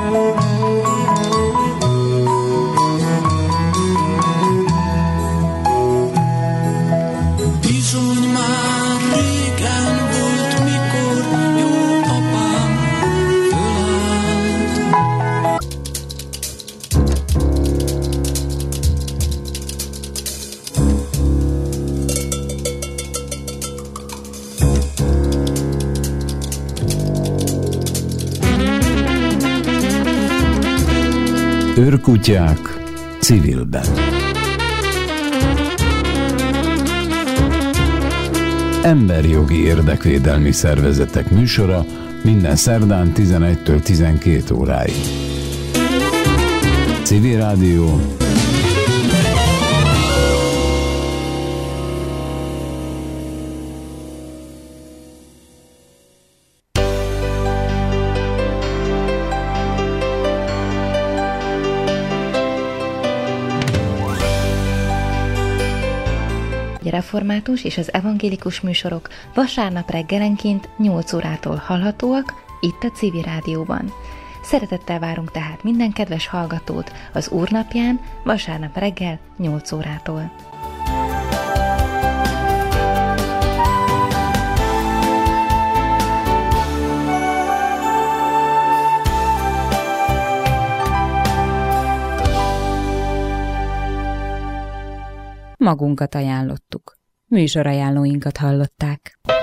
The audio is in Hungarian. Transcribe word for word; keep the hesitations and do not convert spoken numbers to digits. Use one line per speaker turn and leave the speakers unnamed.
Őrkutyák civilben. Emberjogi érdekvédelmi szervezetek műsora minden szerdán tizenegytől tizenkét óráig. Civil Rádió.
Református és az evangélikus műsorok vasárnap reggelenként nyolc órától hallhatóak itt a Civil Rádióban. Szeretettel várunk tehát minden kedves hallgatót az Úrnapján vasárnap reggel nyolc órától.
Magunkat ajánlottuk. Műsorajánlóinkat hallották.